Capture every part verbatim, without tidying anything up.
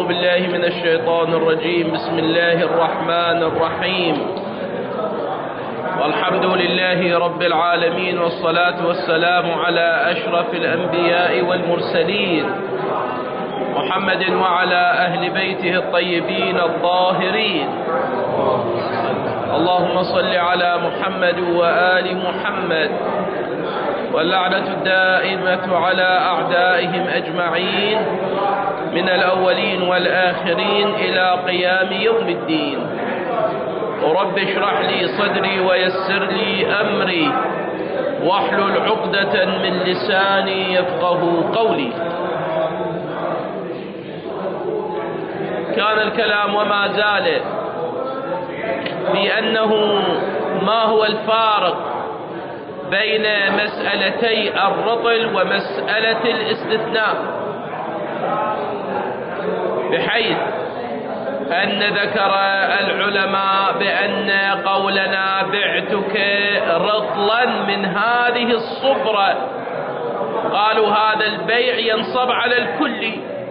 أعوذ بالله من الشيطان الرجيم. بسم الله الرحمن الرحيم. والحمد لله رب العالمين، والصلاة والسلام على أشرف الأنبياء والمرسلين محمد وعلى أهل بيته الطيبين الطاهرين. اللهم صل على محمد وآل محمد، واللعنة الدائمة على أعدائهم أجمعين من الأولين والآخرين إلى قيام يوم الدين. رب اشرح لي صدري ويسر لي أمري واحلل عقدة من لساني يفقه قولي. كان الكلام وما زال بأنه ما هو الفارق بين مسألتي الرطل ومسألة الاستثناء، بحيث أن ذكر العلماء بأن قولنا بعتك رطلا من هذه الصبرة، قالوا هذا البيع ينصب على الكل،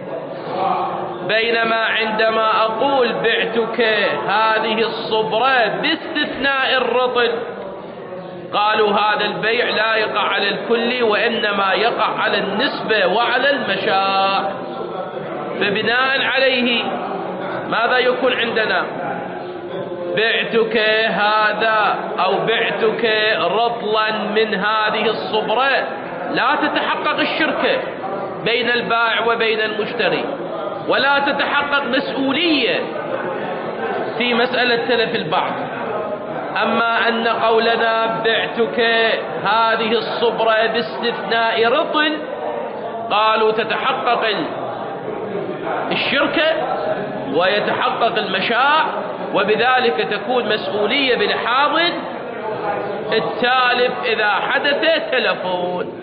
بينما عندما أقول بعتك هذه الصبرة باستثناء الرطل، قالوا هذا البيع لا يقع على الكل وإنما يقع على النسبة وعلى المشاع. فبناء عليه ماذا يكون عندنا؟ بعتك هذا أو بعتك رطلا من هذه الصبرة، لا تتحقق الشركة بين البائع وبين المشتري، ولا تتحقق مسؤولية في مسألة تلف البعض. أما أن قولنا بعتك هذه الصبرة باستثناء رطل، قالوا تتحقق الشركة ويتحقق المشاع، وبذلك تكون مسؤولية بلحاظ التالف إذا حدث تلفون.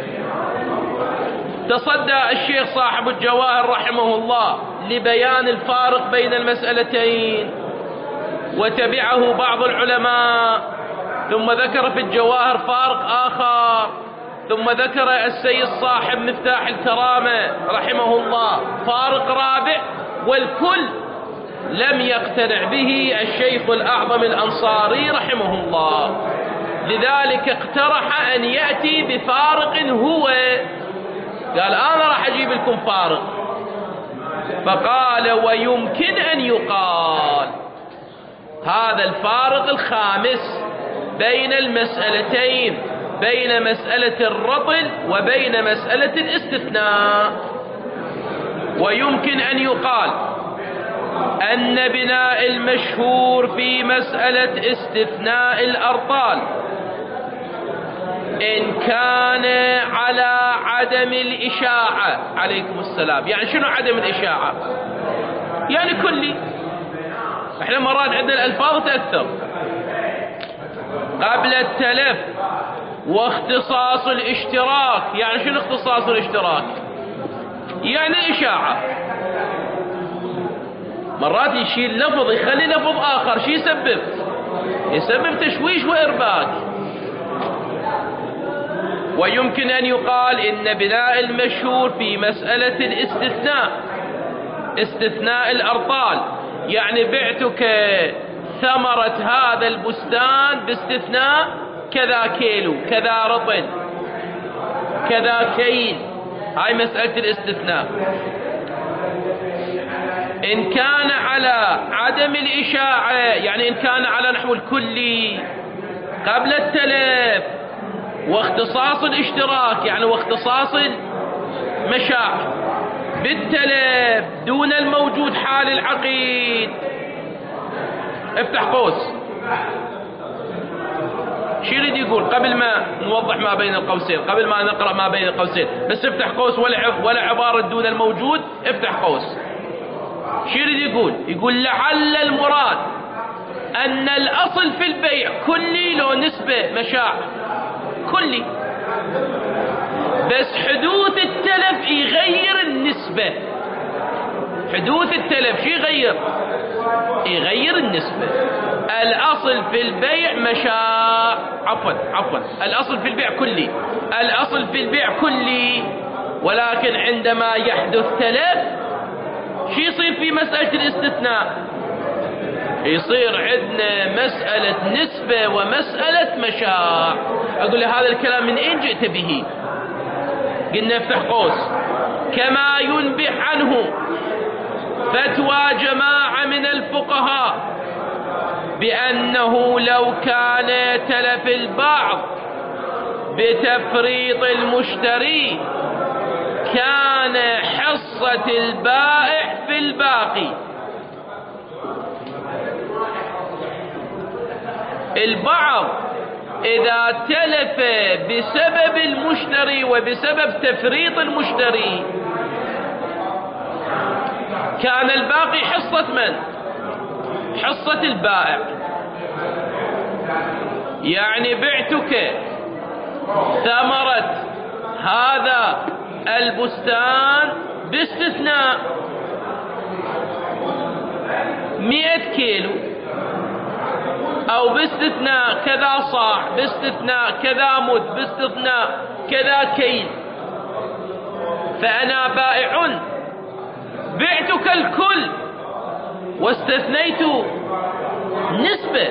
تصدى الشيخ صاحب الجواهر رحمه الله لبيان الفارق بين المسألتين، وتبعه بعض العلماء، ثم ذكر في الجواهر فارق آخر، ثم ذكر السيد صاحب مفتاح الكرامة رحمه الله فارق رابع، والكل لم يقتنع به الشيخ الأعظم الأنصاري رحمه الله. لذلك اقترح أن يأتي بفارق هو، قال أنا راح أجيب لكم فارق، فقال ويمكن أن يقال هذا الفارق الخامس بين المسألتين، بين مسألة الرطل وبين مسألة الاستثناء. ويمكن أن يقال أن بناء المشهور في مسألة استثناء الأرطال إن كان على عدم الإشاعة. عليكم السلام. يعني شنو عدم الإشاعة؟ يعني كلي. احنا مرات عندنا الألفاظ تأثر. قبل التلف واختصاص الاشتراك. يعني شنو اختصاص الاشتراك؟ يعني إشاعة. مرات يشيل لفظ يخلي لفظ آخر، شو يسبب؟ يسبب تشويش وإرباك. ويمكن أن يقال إن بناء المشهور في مسألة الاستثناء، استثناء الأرطال، يعني بعتك ثمرة هذا البستان باستثناء كذا كيلو، كذا رطل، كذا كيل. هاي مسألة الاستثناء. إن كان على عدم الإشاعة، يعني إن كان على نحو الكلي قبل التلف واختصاص الاشتراك، يعني واختصاص المشاع بالتلف دون الموجود حال العقيد. افتح قوس. شو يريد يقول قبل ما نوضح ما بين القوسين، قبل ما نقرأ ما بين القوسين؟ بس افتح قوس، ولا ولا عبارة دون الموجود، افتح قوس. شو يريد يقول؟ يقول لعل المراد أن الأصل في البيع كلي لو نسبة مشاع كلي، بس حدوث التلف يغير النسبة. حدوث التلف شو يغير؟ يغير النسبة. الأصل في البيع مشاع، عفوا عفوا الأصل في البيع كلي، الأصل في البيع كلي، ولكن عندما يحدث تلف شو يصير في مسألة الاستثناء؟ يصير عندنا مسألة نسبة ومسألة مشاع. أقول له هذا الكلام من أين جئت به؟ قلنا افتح قوس: كما ينبح عنه فتوى جماعة من الفقهاء بأنه لو كان تلف البعض بتفريط المشتري كان حصة البائع في الباقي. البعض إذا تلف بسبب المشتري وبسبب تفريط المشتري كان الباقي حصة من؟ حصة البائع. يعني بعتك ثمرة هذا البستان باستثناء مئة كيلو، أو باستثناء كذا صاع، باستثناء كذا مد، باستثناء كذا كيل، فأنا بائع بعتك الكل واستثنيت نسبة.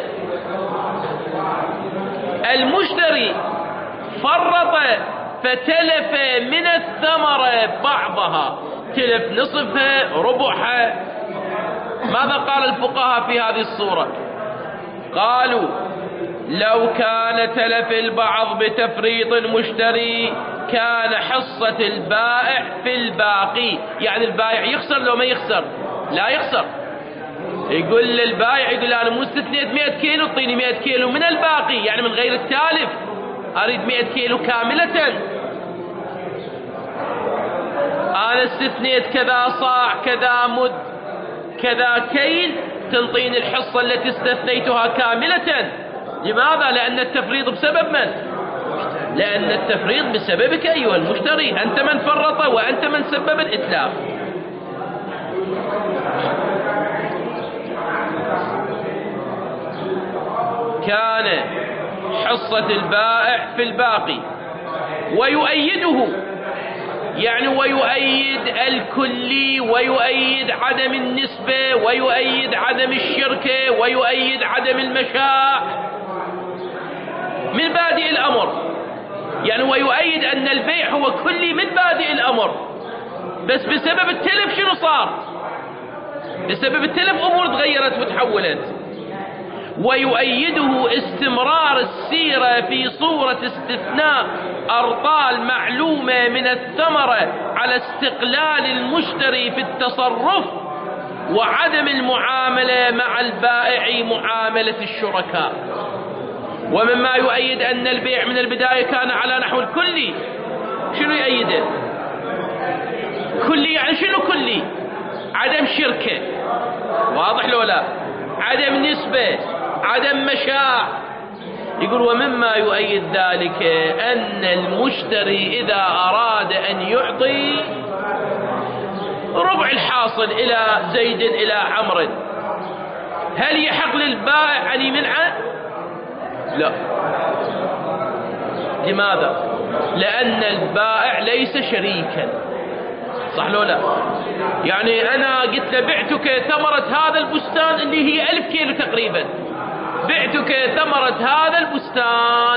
المشتري فرط فتلف من الثمرة بعضها، تلف نصفها ربعها. ماذا قال الفقهاء في هذه الصورة؟ قالوا لو كان تلف البعض بتفريط المشتري كان حصة البائع في الباقي. يعني البائع يخسر لو ما يخسر؟ لا يخسر. يقول للبائع، يقول أنا مو استثنيت مئة كيلو، اعطيني مئة كيلو من الباقي، يعني من غير التالف، أريد مئة كيلو كاملة. أنا استثنيت كذا صاع كذا مد كذا كيل، تنطيني الحصة التي استثنيتها كاملة. لماذا؟ لأن التفريط بسبب من؟ لأن التفريط بسببك أيها المشتري، أنت من فرط وأنت من سبب الإتلاف. كان حصة البائع في الباقي. ويؤيده، يعني ويؤيد الكلي، ويؤيد عدم النسبة، ويؤيد عدم الشركة، ويؤيد عدم المشاع من بادئ الأمر. يعني ويؤيد أن البيع هو كلي من بادئ الأمر، بس بسبب التلف شنو صار؟ بسبب التلف أمور تغيرت وتحولت. ويؤيده استمرار السيرة في صورة استثناء أرطال معلومة من الثمرة على استقلال المشتري في التصرف وعدم المعاملة مع البائع معاملة الشركاء. ومما يؤيد أن البيع من البداية كان على نحو الكلي. شنو يؤيده؟ كلي يعني شنو كلي؟ عدم شركة، واضح لو لا؟ عدم نسبة، عدم مشاع. يقول ومما يؤيد ذلك أن المشتري إذا أراد أن يعطي ربع الحاصل إلى زيد إلى عمرو، هل يحق للبائع أن يمنعه؟ لا. لماذا؟ لأن البائع ليس شريكا، صح لو لا؟ يعني أنا قلت له بعتك ثمرة هذا البستان اللي هي ألف كيلو تقريبا، بعتك ثمرة هذا البستان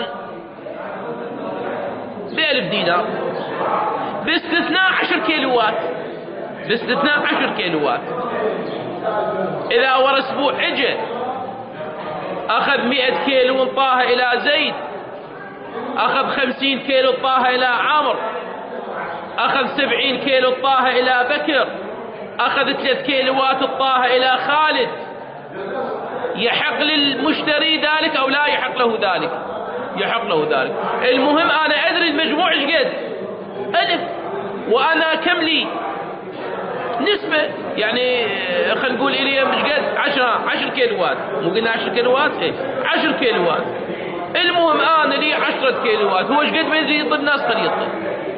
بألف دينار باستثناء عشر كيلوات، باستثناء عشر كيلوات. إذا ورا أسبوع اجى أخذ مئة كيلو وانطاها إلى زيد، أخذ خمسين كيلو طاها إلى عمرو، أخذ سبعين كيلو طاها إلى بكر، أخذ ثلاث كيلوات طاها إلى خالد، يحق للمشتري ذلك أو لا يحق له ذلك؟ يحق له ذلك. المهم أنا أدري المجموع إيش قد ألف، وأنا كم لي نسبة، يعني خلينا نقول إلي مش قد عشرة عشر كيلوات، مو قلنا عشر كيلوات؟ إيه عشر كيلوات. المهم أنا لي عشرة كيلوات، هو إيش قد ما يزيد الناس خليطة.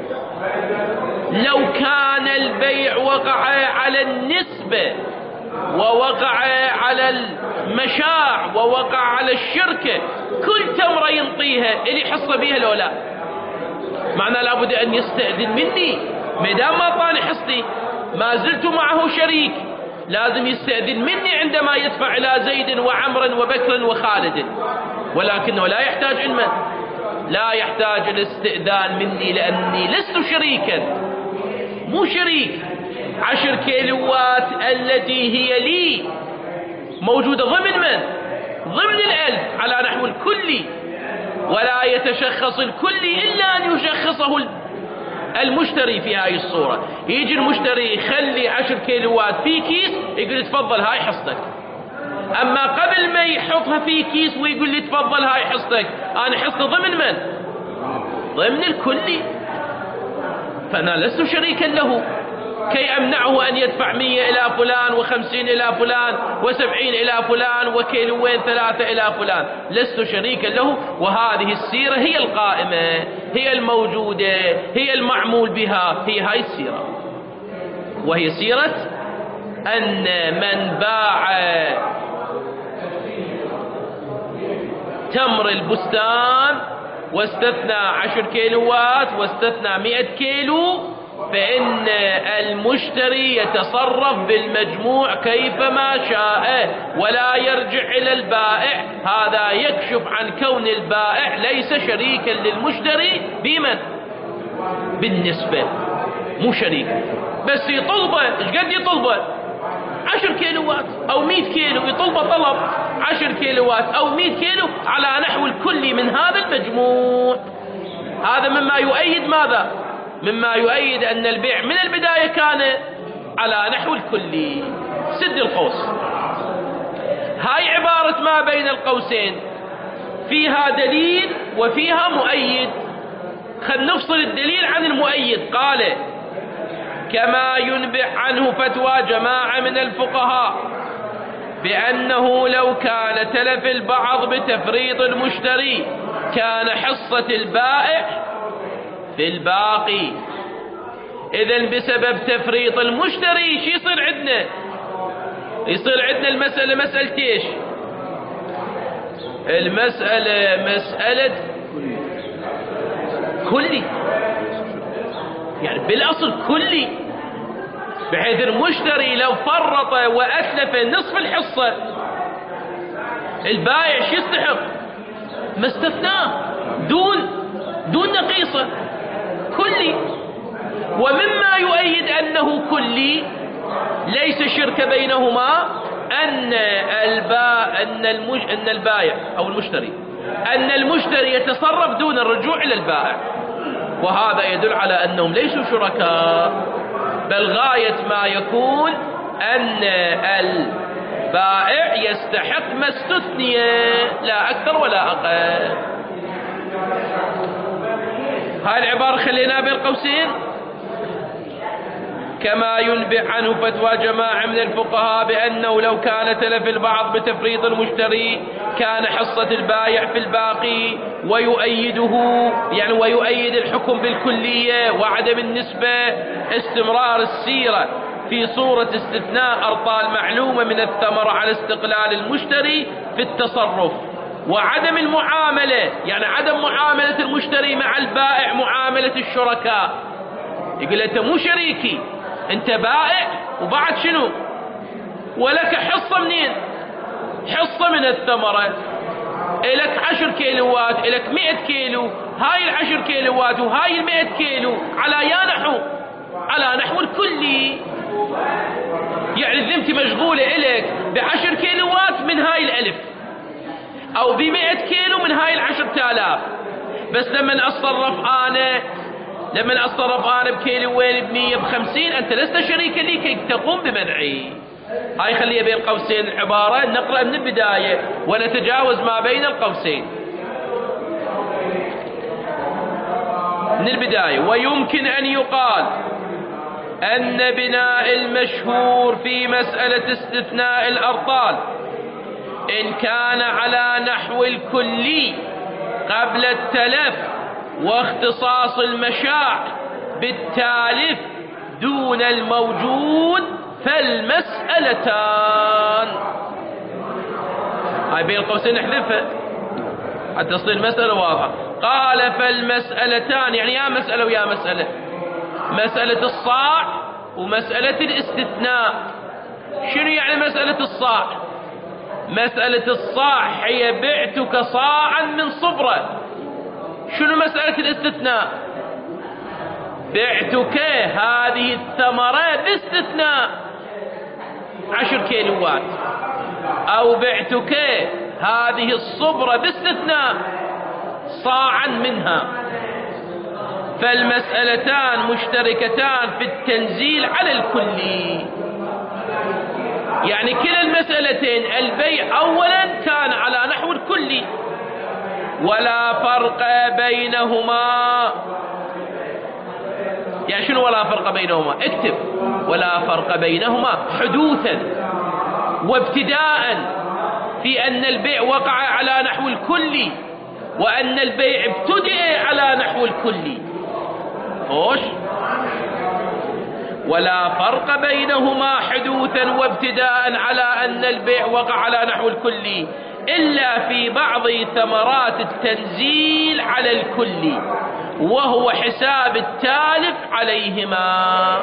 لو كان البيع وقع على النسبة ووقع على المشاع ووقع على الشركة، كل تمرة ينطيها اللي حصة بيها لو لا، معنى لابد أن يستأذن مني، ما دام ما طاني حصتي ما زلت معه شريك، لازم يستأذن مني عندما يدفع إلى زيد وعمر وبكر وخالد، ولكنه لا يحتاج علما، لا يحتاج الاستئذان مني لأني لست شريكا، مو شريك. عشر كيلوات التي هي لي موجودة ضمن من؟ ضمن الألف على نحو الكلي، ولا يتشخص الكلي إلا أن يشخصه المشتري في هاي الصورة. يجي المشتري يخلي عشر كيلوات في كيس، يقول تفضل هاي حصتك، أما قبل ما يحطها في كيس ويقول لي تفضل هاي حصتك، أنا حصتي ضمن من؟ ضمن الكلي، فأنا لست شريكا له كي أمنعه أن يدفع مية إلى فلان وخمسين إلى فلان وسبعين إلى فلان وكيلوين ثلاثة إلى فلان، لست شريكا له. وهذه السيرة هي القائمة، هي الموجودة، هي المعمول بها، هي هاي السيرة، وهي سيرة أن من باع تمر البستان واستثنى عشر كيلوات واستثنى مئة كيلو، فإن المشتري يتصرف بالمجموع كيفما شاء ولا يرجع إلى البائع. هذا يكشف عن كون البائع ليس شريكا للمشتري بمن؟ بالنسبة، مو شريك، بس يطلبه. ايش قد يطلبه؟ عشر كيلوات أو مئة كيلو، يطلبه طلب عشر كيلوات أو مئة كيلو على نحو الكلي من هذا المجموع. هذا مما يؤيد ماذا؟ مما يؤيد أن البيع من البداية كان على نحو الكلي. سد القوس، هاي عبارة ما بين القوسين فيها دليل وفيها مؤيد. خل نفصل الدليل عن المؤيد. قال كما ينبع عنه فتوى جماعة من الفقهاء بأنه لو كان تلف البعض بتفريط المشتري كان حصة البائع في الباقي. إذن بسبب تفريط المشتري شو يصير عندنا؟ يصير عندنا المسألة مسألة ايش؟ المسألة مسألة كلي، يعني بالأصل كلي، بحيث المشتري لو فرط وأتلف نصف الحصة البائع شو يستحق؟ ما استثناه، دون دون نقيصة، كلي. ومما يؤيد أنه كلي ليس شرك بينهما أن الباء أن المج أن البائع أو المشتري أن المشتري يتصرف دون الرجوع إلى البائع، وهذا يدل على أنهم ليسوا شركاء، بل غاية ما يكون أن البائع يستحق ما استثني، لا أكثر ولا أقل. هاي العبارة خلينا بين قوسين. كما ينبع عنه فتوى جماعة من الفقهاء بأنه لو كان تلف البعض بتفريط المشتري كان حصة البائع في الباقي، ويؤيده يعني ويؤيد الحكم بالكلية وعدم النسبة استمرار السيرة في صورة استثناء أرطال معلومة من الثمرة على استقلال المشتري في التصرف، وعدم المعاملة يعني عدم معاملة المشتري مع البائع معاملة الشركاء. يقول أنت مو شريكي، أنت بائع وبعد شنو؟ ولك حصة منين؟ حصة من الثمرة، إلك عشر كيلوات، إلك مئة كيلو، هاي العشر كيلوات وهاي المئة كيلو على يا نحو على نحو الكلي. يعني ذمتي مشغولة إلك بعشر كيلوات من هاي الألف أو بمئة كيلو من هاي العشر تالاف، بس لما أتصرف أنا لما أتصرف أنا بكيلوين بمية بخمسين أنت لست شريكا لي كي تقوم بمنعي. هاي خليها بين قوسين العبارة، نقرأ من البداية ونتجاوز ما بين القوسين من البداية. ويمكن أن يقال أن بناء المشهور في مسألة استثناء الأرطال إن كان على نحو الكلي قبل التلف واختصاص المشاع بالتالف دون الموجود فالمسألتان. هاي بين قوسين نحذفها حتى تصير المسألة واضحة. قال فالمسألتان يعني يا مسألة ويا مسألة، مسألة الصاع ومسألة الاستثناء. شنو يعني مسألة الصاع؟ مسألة الصاع هي بعتك صاعا من صبرة. شنو مسألة الاستثناء؟ بعتك هذه الثمرة باستثناء عشر كيلوات، أو بعتك هذه الصبرة باستثناء صاعا منها. فالمسألتان مشتركتان في التنزيل على الكلي. يعني كلا المسألتين البيع أولا كان على نحو الكلي، ولا فرق بينهما. يعني شنو ولا فرق بينهما؟ اكتب: ولا فرق بينهما حدوثا وابتداء، في أن البيع وقع على نحو الكلي، وأن البيع ابتدأ على نحو الكلي. خوش. ولا فرق بينهما حدوثا وابتداء على أن البيع وقع على نحو الكلي، إلا في بعض ثمرات التنزيل على الكلي، وهو حساب التالف عليهما.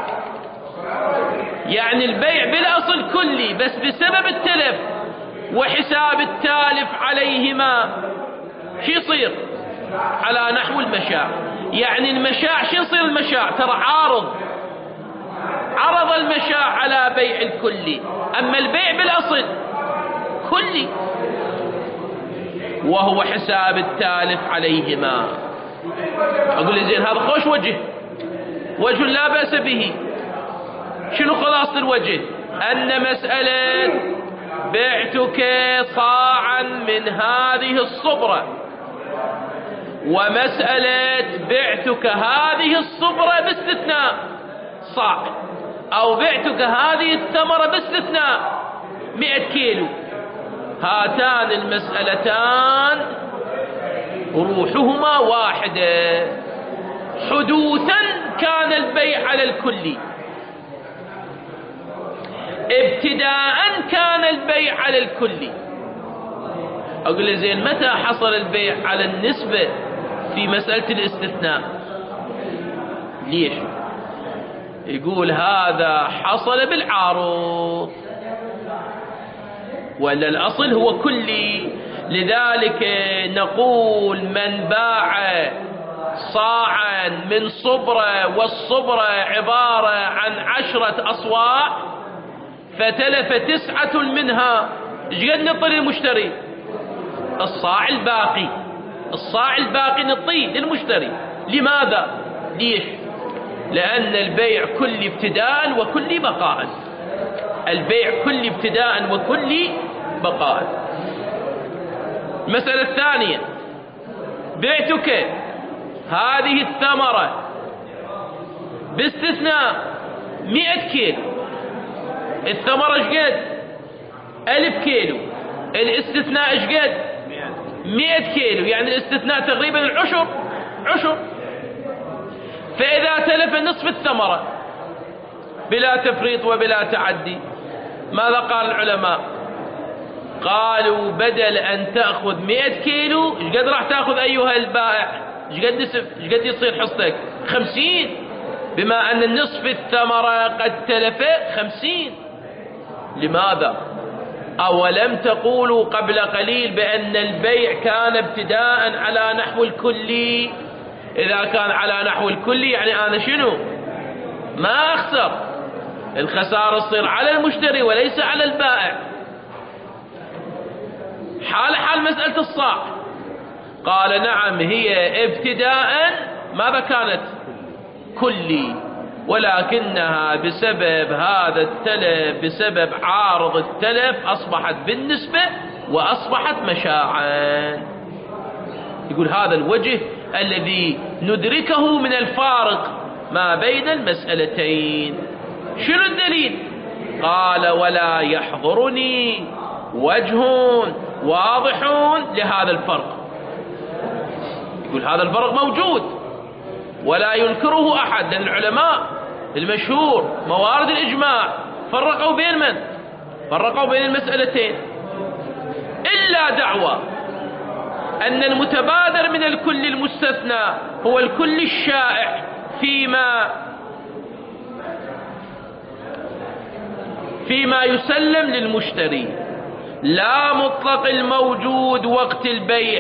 يعني البيع بالأصل كلي، بس بسبب التلف وحساب التالف عليهما شو يصير؟ على نحو المشاع. يعني المشاع شو يصير؟ المشاع ترى عارض، عرض المشاع على بيع الكلي، أما البيع بالأصل كلي، وهو حساب التالف عليهما. أقول لي زين هذا خوش وجه، وجه لا بأس به. شنو خلاصة الوجه؟ أن مسألة بعتك صاعا من هذه الصبرة، ومسألة بعتك هذه الصبرة باستثناء صاع، أو بعتك هذه الثمرة باستثناء مئة كيلو، هاتان المسألتان روحهما واحدة. حدوثا كان البيع على الكلي، ابتداء كان البيع على الكلي. أقول له زين متى حصل البيع على النسبة في مسألة الاستثناء؟ ليش؟ يقول هذا حصل بالعارض، ولا الأصل هو كلي. لذلك نقول من باع صاعا من صبرة، والصبرة عبارة عن عشرة أصواع، فتلف تسعة منها، ايش قد نعطي للمشتري؟ الصاع الباقي. الصاع الباقي نعطيه للمشتري. لماذا؟ ليش؟ لأن البيع كل ابتداء وكل بقاء. البيع كل ابتداء وكل بقاء. المسألة الثانية: بعتك هذه الثمرة باستثناء مئة كيلو. الثمرة ايش قد؟ ألف كيلو. الاستثناء ايش قد؟ مئة كيلو. يعني الاستثناء تقريبا العشر عشر. فإذا تلف نصف الثمرة بلا تفريط وبلا تعدي، ماذا قال العلماء؟ قالوا بدل أن تأخذ مئة كيلو، ايش قد راح تأخذ أيها البائع؟ ايش قد نسب؟ ايش قد يصير حصتك؟ خمسين، بما أن النصف الثمرة قد تلف خمسين. لماذا؟ أولم تقولوا قبل قليل بأن البيع كان ابتداء على نحو الكلي؟ إذا كان على نحو الكلي يعني أنا شنو؟ ما أخسر، الخسارة تصير على المشتري وليس على البائع. حال حال مسألة الصاع. قال نعم هي ابتداء ماذا كانت؟ كلي، ولكنها بسبب هذا التلف، بسبب عارض التلف، أصبحت بالنسبة وأصبحت مشاعا. يقول هذا الوجه الذي ندركه من الفارق ما بين المسألتين. شنو الدليل؟ قال ولا يحضرني وجه واضح لهذا الفرق. يقول هذا الفرق موجود ولا ينكره أحد، لأن العلماء المشهور موارد الإجماع فرقوا بين من؟ فرقوا بين المسألتين، إلا دعوى أن المتبادر من الكل المستثنى هو الكل الشائع فيما فيما يسلم للمشتري، لا مطلق الموجود وقت البيع.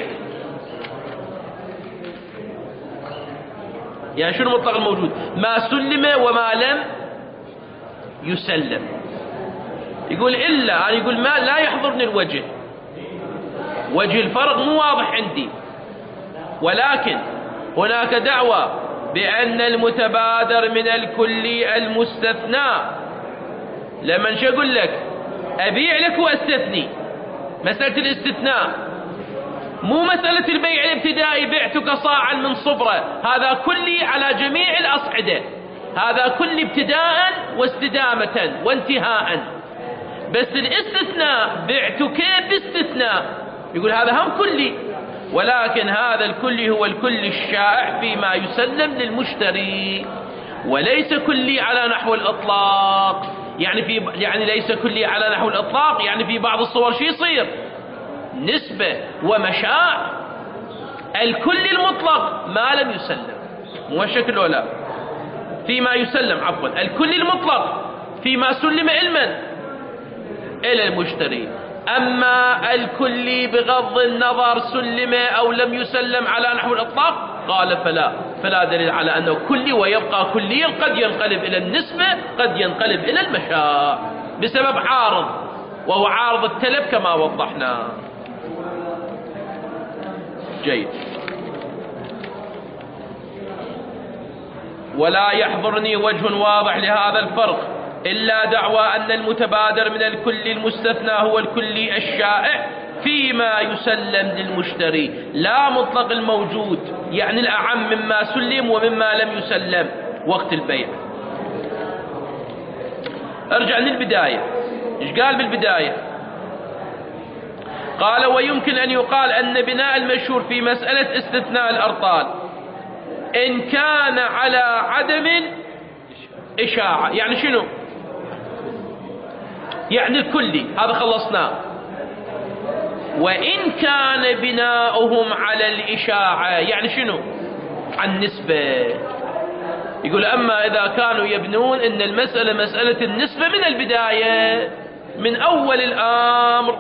يعني شنو مطلق الموجود؟ ما سلم وما لم يسلم. يقول إلا يعني يقول ما لا يحضرني الوجه، وجه الفرق مو واضح عندي، ولكن هناك دعوة بأن المتبادر من الكلي المستثنى. لما شو أقول لك أبيع لك وأستثني، مسألة الاستثناء مو مسألة البيع الابتدائي بعتك صاعا من صبرة، هذا كلي على جميع الأصعدة، هذا كلي ابتداء واستدامة وانتهاء. بس الاستثناء بعتك باستثناء، يقول هذا هم كلي، ولكن هذا الكلي هو الكلي الشائع فيما يسلم للمشتري، وليس كلي على نحو الإطلاق. يعني في يعني ليس كلي على نحو الإطلاق، يعني في بعض الصور شو يصير؟ نسبة ومشاع. الكل المطلق ما لم يسلم، مو هالشكل ولا فيما يسلم، عفوا الكل المطلق فيما سلم علما إلى المشتري. أما الكلي بغض النظر سلم أو لم يسلم على نحو الإطلاق قال فلا فلا دليل على أنه كلي ويبقى كليا، قد ينقلب إلى النسبة قد ينقلب إلى المشاع بسبب عارض، وهو عارض التلف كما وضحنا. جيد. ولا يحضرني وجه واضح لهذا الفرق إلا دعوى أن المتبادر من الكل المستثنى هو الكلي الشائع فيما يسلم للمشتري، لا مطلق الموجود، يعني الأعم مما سلم ومما لم يسلم وقت البيع. ارجع للبداية، ايش قال بالبداية؟ قال ويمكن أن يقال أن بناء المشهور في مسألة استثناء الأرطال إن كان على عدم إشاعة. يعني شنو؟ يعني الكلي هذا خلصناه. وإن كان بناؤهم على الإشاعة يعني شنو؟ عن نسبة. يقول أما إذا كانوا يبنون إن المسألة مسألة النسبة من البداية من أول الأمر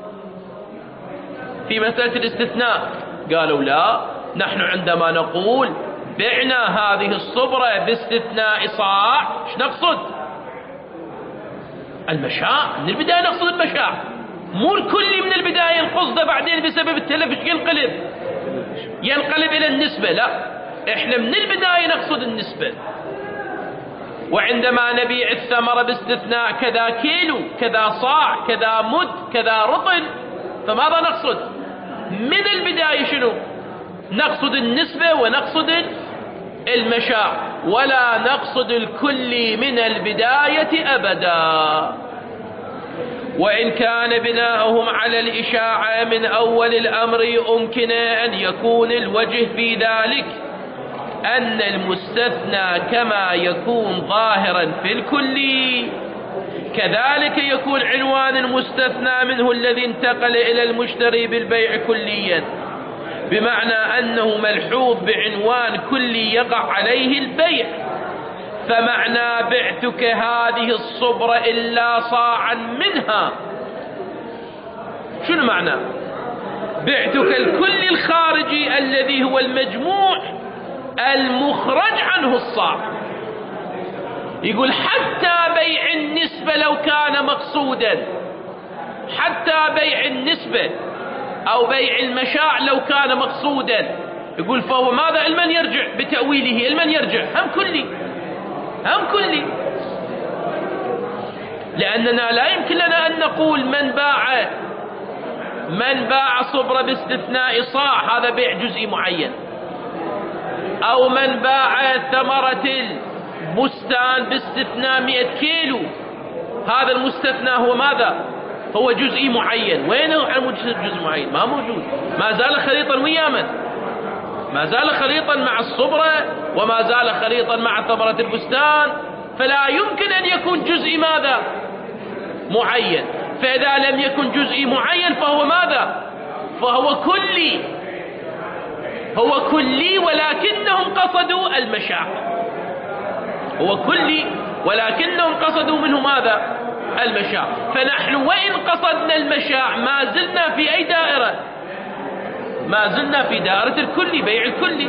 في مسألة الاستثناء، قالوا لا، نحن عندما نقول بعنا هذه الصبرة باستثناء صاع ايش نقصد؟ المشاع. من البداية نقصد المشاع، مو الكل من البداية القصد بعدين بسبب التلف ينقلب ينقلب إلى النسبة. لا، احنا من البداية نقصد النسبة. وعندما نبيع الثمرة باستثناء كذا كيلو كذا صاع كذا مد كذا رطل، فماذا نقصد؟ من البداية شنو؟ نقصد النسبة ونقصد المشاع، ولا نقصد الكل من البداية أبدا. وإن كان بناؤهم على الإشاعة من أول الأمر يمكن أن يكون الوجه في ذلك أن المستثنى كما يكون ظاهرا في الكل كذلك يكون عنوان المستثنى منه الذي انتقل إلى المشتري بالبيع كليا، بمعنى أنه ملحوظ بعنوان كلي يقع عليه البيع. فمعنى بعتك هذه الصبرة إلا صاعا منها، شنو معنى؟ بعتك الكل الخارجي الذي هو المجموع المخرج عنه الصاع. يقول حتى بيع النسبة لو كان مقصودا، حتى بيع النسبة أو بيع المشاع لو كان مقصودا، يقول فهو ماذا؟ المن يرجع بتأويله، المن يرجع هم كلي هم كلي، لأننا لا يمكن لنا أن نقول من باع من باع صبرة باستثناء صاع هذا بيع جزئي معين، أو من باع ثمرة البستان باستثناء مئة كيلو، هذا المستثنى هو ماذا؟ هو جزئي معين. وين هو جزء معين؟ ما موجود، ما زال خليطا ويا من؟ ما زال خليطا مع الصبرة وما زال خليطا مع ثمرة البستان، فلا يمكن أن يكون جزئي ماذا؟ معين. فإذا لم يكن جزئي معين فهو ماذا؟ فهو كلي، هو كلي ولكنهم قصدوا المشاع، هو كلي ولكنهم قصدوا منه ماذا؟ المشاع. فنحن وإن قصدنا المشاع ما زلنا في أي دائرة؟ ما زلنا في دائرة الكلي، بيع الكلي.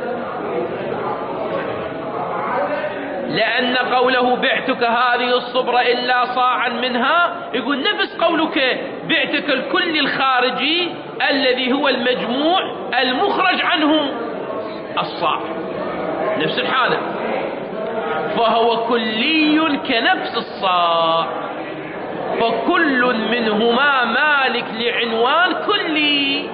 لأن قوله بعتك هذه الصبرة إلا صاعا منها، يقول نفس قولك بعتك الكلي الخارجي الذي هو المجموع المخرج عنه الصاع، نفس الحالة. فهو كلي كنفس الصاع، فكل منهما مالك لعنوان كلي.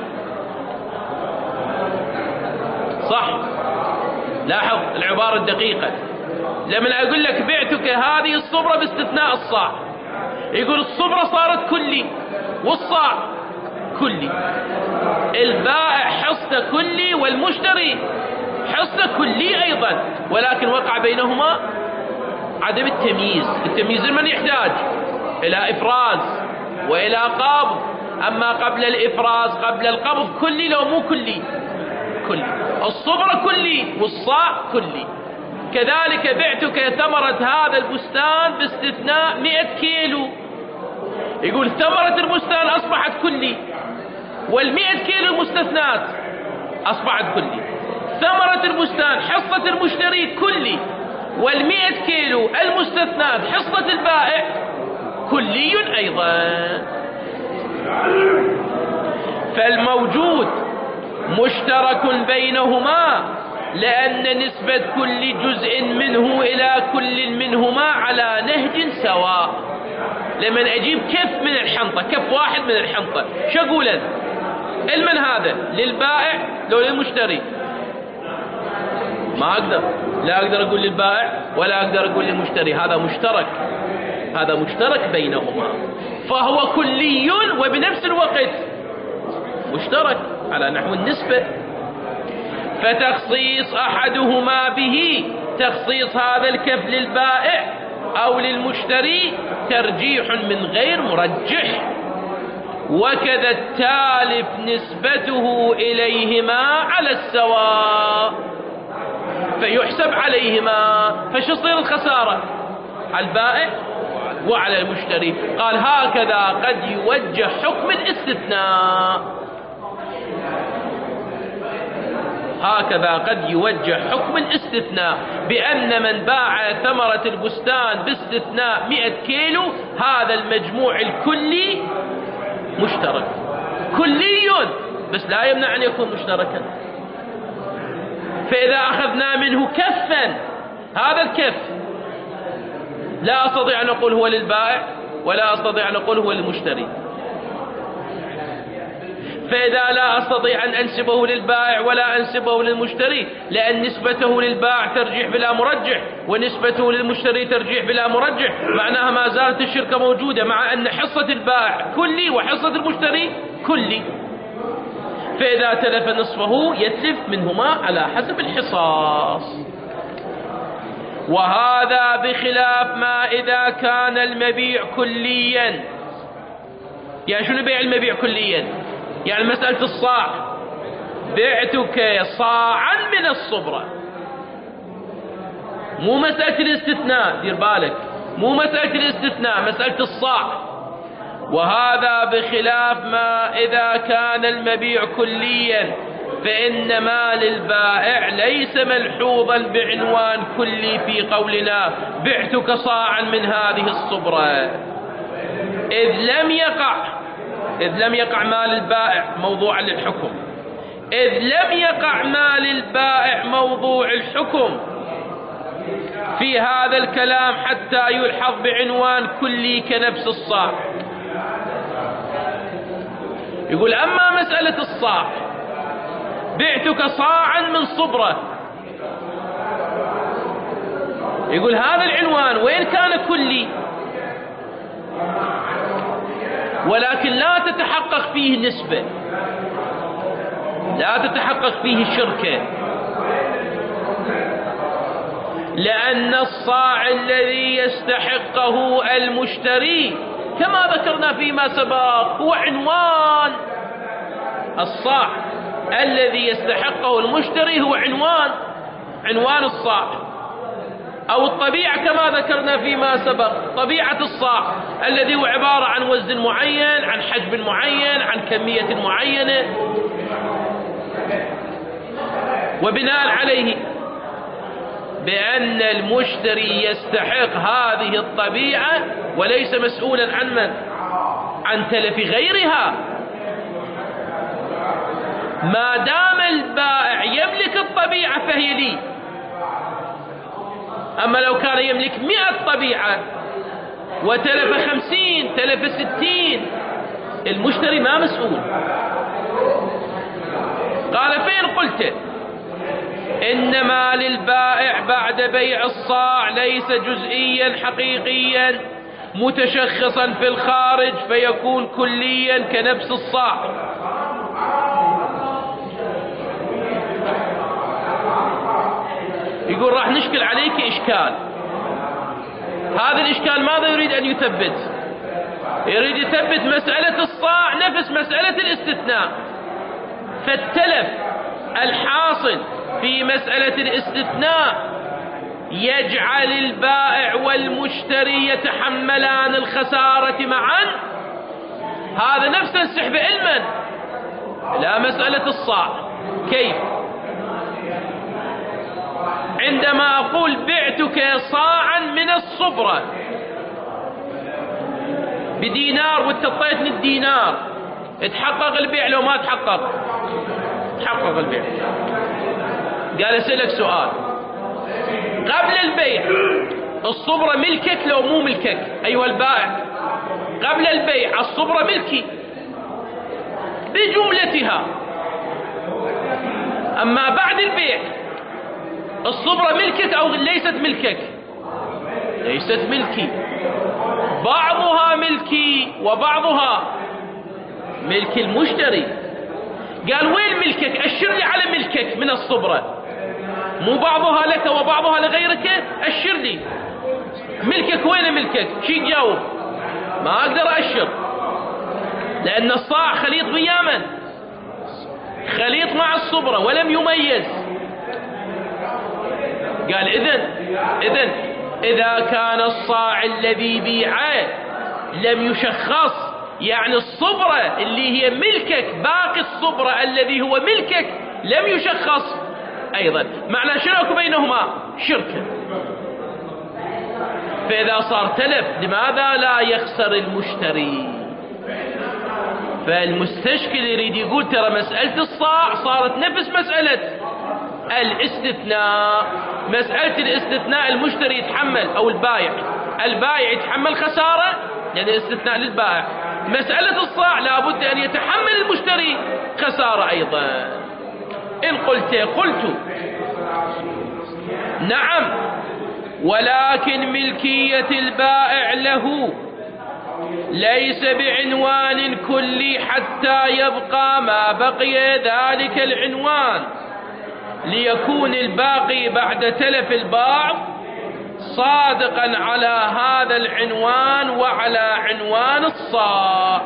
صح؟ لاحظ العبارة الدقيقة. لما أقول لك بعتك هذه الصبرة باستثناء الصاع، يقول الصبرة صارت كلي والصاع كلي. البائع حصة كلي والمشتري حصة كلي أيضا، ولكن وقع بينهما عدم التمييز. التمييز من يحتاج إلى إفراز وإلى قبض. أما قبل الإفراز قبل القبض كلي لو مو كلي؟ كلي. الصبرة كلي والصاع كلي. كذلك بعتك ثمرة هذا البستان باستثناء مئة كيلو، يقول ثمرة البستان أصبحت كلي، والمئة كيلو المستثنات أصبحت كلي. ثمرة البستان حصة المشتري كلي، والمئة كيلو المستثنات حصة البائع كلي أيضا. فالموجود مشترك بينهما، لأن نسبة كل جزء منه إلى كل منهما على نهج سواء. لمن أجيب كف من الحنطة، كف واحد من الحنطة، شو أقول أنا؟ المن هذا للبائع لو للمشتري؟ ما أقدر، لا أقدر أقول للبائع ولا أقدر أقول للمشتري، هذا مشترك، هذا مشترك بينهما. فهو كلي وبنفس الوقت مشترك على نحو النسبة. فتخصيص أحدهما به، تخصيص هذا الكف للبائع أو للمشتري ترجيح من غير مرجح. وكذا التالف نسبته إليهما على السواء فيحسب عليهما. فشو تصير الخسارة؟ على البائع وعلى المشتري. قال هكذا قد يوجه حكم الاستثناء، هكذا قد يوجه حكم الاستثناء بأن من باع ثمرة البستان باستثناء مئة كيلو هذا المجموع الكلي مشترك كلي، بس لا يمنع أن يكون مشتركا. فإذا أخذنا منه كفا، هذا الكف لا أستطيع أن أقول هو للبائع ولا أستطيع أن أقول هو للمشتري. فإذا لا أستطيع أن أنسبه للبائع ولا أنسبه للمشتري، لأن نسبته للبائع ترجيح بلا مرجح ونسبته للمشتري ترجيح بلا مرجح، معناها ما زالت الشركة موجودة مع أن حصة البائع كلي وحصة المشتري كلي. فإذا تلف نصفه يتلف منهما على حسب الحصاص. وهذا بخلاف ما إذا كان المبيع كليا. يعني شنو بيع المبيع كليا؟ يعني مسألة الصاع، بعتك صاعا من الصبرة، مو مسألة الاستثناء، دير بالك، مو مسألة الاستثناء، مسألة الصاع. وهذا بخلاف ما إذا كان المبيع كليا، فإن مال البائع ليس ملحوظا بعنوان كلي في قولنا بعتك صاعا من هذه الصبرة، إذ لم يقع إذ لم يقع مال البائع موضوعا للحكم إذ لم يقع مال البائع موضوع الحكم في هذا الكلام حتى يلحظ بعنوان كلي كنفس الصاع. يقول أما مسألة الصاع، بعتك صاعا من صبرة، يقول هذا العنوان وإن كان كلي ولكن لا تتحقق فيه نسبة، لا تتحقق فيه شركة، لأن الصاع الذي يستحقه المشتري كما ذكرنا فيما سبق هو عنوان. الصاع الذي يستحقه المشتري هو عنوان عنوان الصاع. أو الطبيعة كما ذكرنا فيما سبق، طبيعة الصاع الذي هو عبارة عن وزن معين، عن حجم معين، عن كمية معينة، وبناء عليه بأن المشتري يستحق هذه الطبيعة وليس مسؤولا عن من؟ عن تلف غيرها، ما دام البائع يملك الطبيعة فهي لي. أما لو كان يملك مئة طبيعة وتلف خمسين، تلف ستين، المشتري ما مسؤول. قال فإن قلت إنما للبائع بعد بيع الصاع ليس جزئيا حقيقيا متشخصا في الخارج فيكون كليا كنفس الصاع. يقول راح نشكل عليك إشكال. هذا الإشكال ماذا يريد أن يثبت؟ يريد يثبت مسألة الصاع نفس مسألة الاستثناء، فالتلف الحاصل في مسألة الاستثناء يجعل البائع والمشتري يتحملان الخسارة معا. هذا نفس السحب علما لا مسألة الصاع. كيف؟ عندما أقول بعتك صاعا من الصبرة بدينار واتطيتني الدينار، اتحقق البيع لو ما تحقق؟ تحقق البيع. قال أسألك سؤال، قبل البيع الصبرة ملكك لو مو ملكك أيها البائع؟ قبل البيع الصبرة ملكي بجملتها، أما بعد البيع الصبرة ملكك أو ليست ملكك؟ ليست ملكي، بعضها ملكي وبعضها ملك المشتري. قال وين ملكك؟ أشر لي على ملكك من الصبرة، مو بعضها لك وبعضها لغيرك، أشر لي ملكك. وين ملكك؟ شي تجاوب؟ ما أقدر أشر، لأن الصاع خليط ويا من؟ خليط مع الصبرة ولم يميز. قال إذن إذن إذا كان الصاع الذي بيعه لم يشخص، يعني الصبرة اللي هي ملكك، باقي الصبرة الذي هو ملكك لم يشخص أيضا، معنى شرك بينهما شركة. فإذا صار تلف لماذا لا يخسر المشتري؟ فالمستشكل يريد يقول ترى مسألة الصاع صارت نفس مسألة الاستثناء. مسألة الاستثناء المشتري يتحمل أو البائع البائع يتحمل خسارة لأن يعني الاستثناء للبائع. مسألة الصاع لابد أن يتحمل المشتري خسارة أيضا. إن قلت قلت نعم، ولكن ملكية البائع له ليس بعنوان كلي حتى يبقى ما بقي ذلك العنوان، ليكون الباقي بعد تلف البعض صادقا على هذا العنوان وعلى عنوان الصاع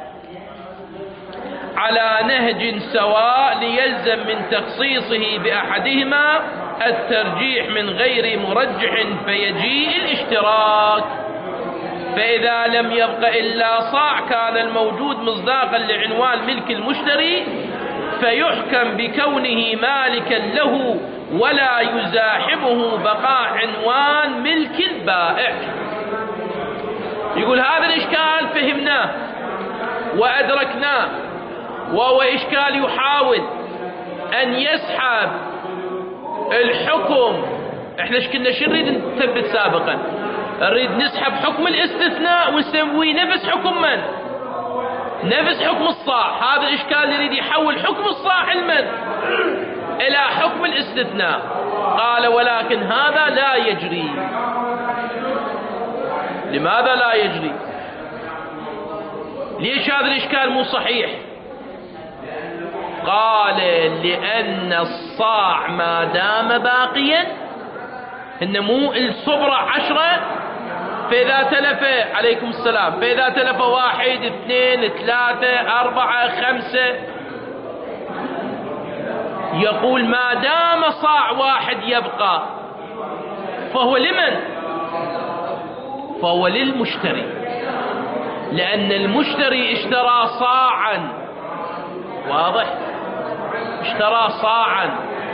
على نهج سواء، ليلزم من تخصيصه بأحدهما الترجيح من غير مرجح فيجيء الاشتراك. فإذا لم يبق إلا صاع كان الموجود مصداقا لعنوان ملك المشتري فيحكم بكونه مالكا له ولا يزاحمه بقاء عنوان ملك البائع. يقول هذا الإشكال فهمناه وأدركناه، وهو إشكال يحاول أن يسحب الحكم. احنا ايش كنا شو نريد نثبت سابقا؟ نريد نسحب حكم الاستثناء ونسوي نفس حكم من؟ نفس حكم الصاع. هذا الإشكال يريد يحول حكم الصاع علما إلى حكم الاستثناء. قال ولكن هذا لا يجري. لماذا لا يجري؟ ليش هذا الإشكال مو صحيح؟ قال لأن الصاع ما دام باقيا، إن مو الصبرة عشرة، فإذا تلف عليكم السلام فإذا تلف واحد اثنين ثلاثة أربعة خمسة، يقول ما دام صاع واحد يبقى فهو لمن؟ فهو للمشتري، لأن المشتري اشترى صاعا، واضح؟ اشترى صاعا،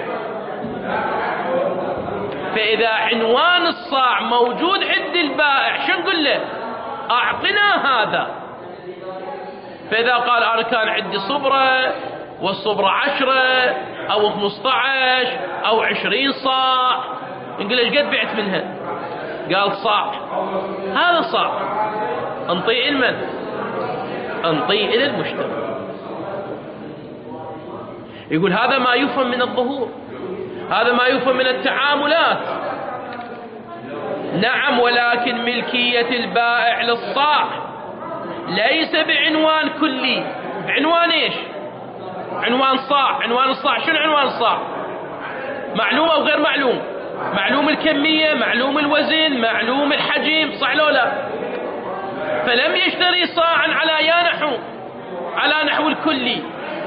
فإذا عنوان الصاع موجود عند البائع شو نقول له؟ أعطنا هذا. فإذا قال أنا كان عندي صبرة والصبرة عشرة أو خمسة عشر أو عشرين صاع، نقول له ايش قد بعت منها؟ قال صاع. هذا صاع، انطيه لمن؟ انطيه إلى المشتري. يقول هذا ما يفهم من الظهور، هذا ما يفهم من التعاملات. نعم، ولكن ملكية البائع للصاع ليس بعنوان كلي. عنوان ايش؟ عنوان صاع. عنوان الصاع شنو عنوان الصاع؟ معلوم او غير معلوم؟ معلوم الكمية، معلوم الوزن، معلوم الحجم، صح لو لا؟ فلم يشتري صاعا على يا نحو على نحو الكلي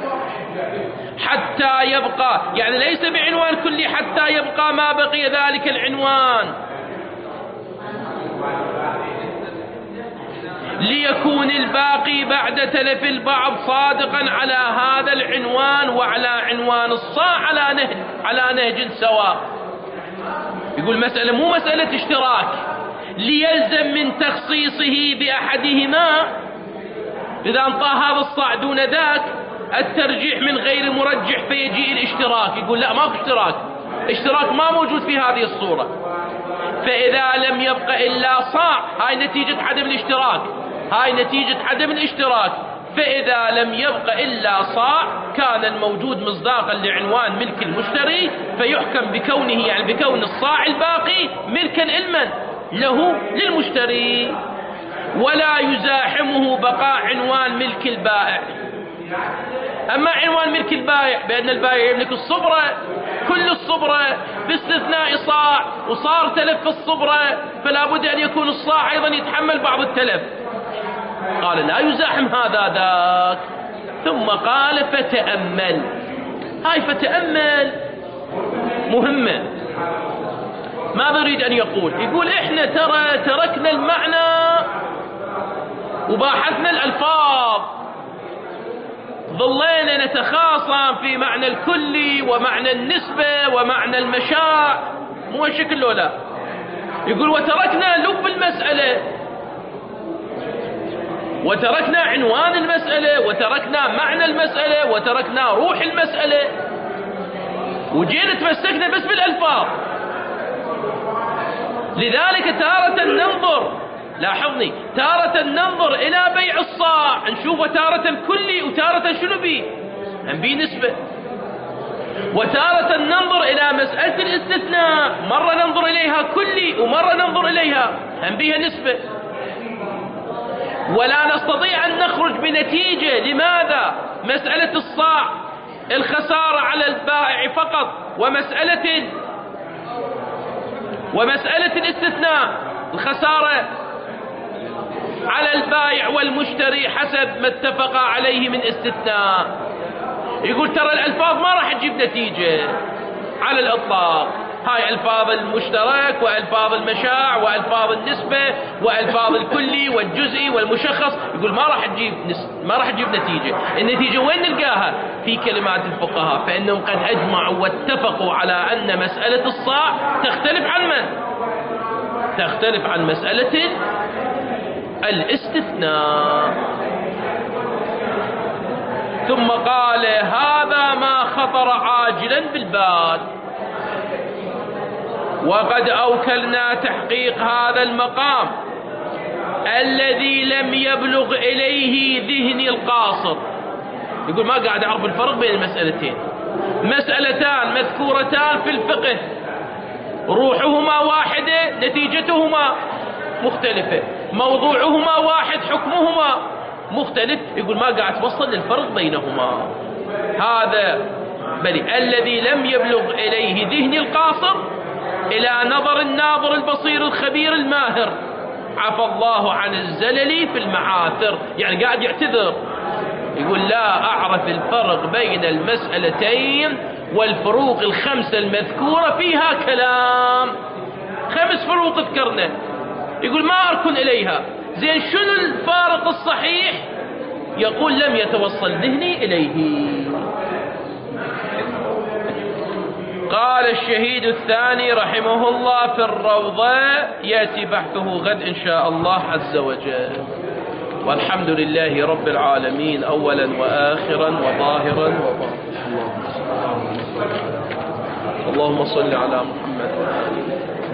حتى يبقى، يعني ليس بعنوان كلي حتى يبقى ما بقي ذلك العنوان، ليكون الباقي بعد تلف البعض صادقا على هذا العنوان وعلى عنوان الصاع على نهج على نهج سواء. يقول مسألة مو مسألة اشتراك ليلزم من تخصيصه بأحدهما، إذا انطاه هذا الصاع دون ذاك الترجيح من غير مرجح فيجيء الاشتراك. يقول لا، ماكو اشتراك، اشتراك ما موجود في هذه الصورة. فإذا لم يبق إلا صاع، هاي نتيجة عدم الاشتراك، هاي نتيجة عدم الاشتراك. فإذا لم يبق إلا صاع كان الموجود مصداقا لعنوان ملك المشتري، فيحكم بكونه يعني بكون الصاع الباقي ملكا لمن؟ له للمشتري، ولا يزاحمه بقاء عنوان ملك البائع. أما عنوان ملك البائع بأن البائع يملك الصبرة، كل الصبرة باستثناء صاع، وصار تلف في الصبرة، فلا بد أن يكون الصاع أيضا يتحمل بعض التلف. قال لا يزاحم هذا ذاك. ثم قال فتأمل. هاي فتأمل مهمة. ما بريد أن يقول يقول إحنا ترى تركنا المعنى وباحثنا الألفاظ، ظلينا نتخاصم في معنى الكلي ومعنى النسبة ومعنى المشاع، مو هالشكل لو لا. يقول وتركنا لب المسألة، وتركنا عنوان المسألة، وتركنا معنى المسألة، وتركنا روح المسألة، وجينا تمسكنا بس بالألفاظ. لذلك تارة ننظر، لاحظني، تارة ننظر إلى بيع الصاع نشوفه تارة كلي وتارة شنو بيه؟ هم بيه نسبة. وتارة ننظر إلى مسألة الاستثناء، مرة ننظر إليها كلي ومرة ننظر إليها هم بيها نسبة. ولا نستطيع أن نخرج بنتيجة. لماذا؟ مسألة الصاع الخسارة على البائع فقط، ومسألة ومسألة الاستثناء الخسارة على البائع والمشتري حسب ما اتفق عليه من استثناء. يقول ترى الألفاظ ما راح تجيب نتيجة على الإطلاق، هاي ألفاظ المشترك وألفاظ المشاع وألفاظ النسبة وألفاظ الكلي والجزئي والمشخص. يقول ما راح تجيب نس... ما راح تجيب نتيجة. النتيجة وين نلقاها؟ في كلمات الفقهاء، فإنهم قد أجمعوا واتفقوا على أن مسألة الصاع تختلف عن من؟ تختلف عن مسألة الاستثناء. ثم قال هذا ما خطر عاجلا بالبال، وقد أوكلنا تحقيق هذا المقام الذي لم يبلغ إليه ذهني القاصر. يقول ما قاعد أعرف الفرق بين المسألتين، مسألتان مذكورتان في الفقه، روحهما واحدة نتيجتهما مختلفة، موضوعهما واحد حكمهما مختلف. يقول ما قاعد توصل للفرق بينهما. هذا بل الذي لم يبلغ إليه ذهني القاصر إلى نظر الناظر البصير الخبير الماهر، عفى الله عن الزلل في المعاثر. يعني قاعد يعتذر، يقول لا أعرف الفرق بين المسألتين، والفروق الخمسة المذكورة فيها كلام. خمس فروق ذكرنا، يقول ما أركن إليها. زين شنو الفارق الصحيح؟ يقول لم يتوصل ذهني إليه. قال الشهيد الثاني رحمه الله في الروضة، يأتي بحثه غد إن شاء الله عز وجل. والحمد لله رب العالمين أولا وآخرا وظاهرا وباطنا. اللهم صل على محمد وآله.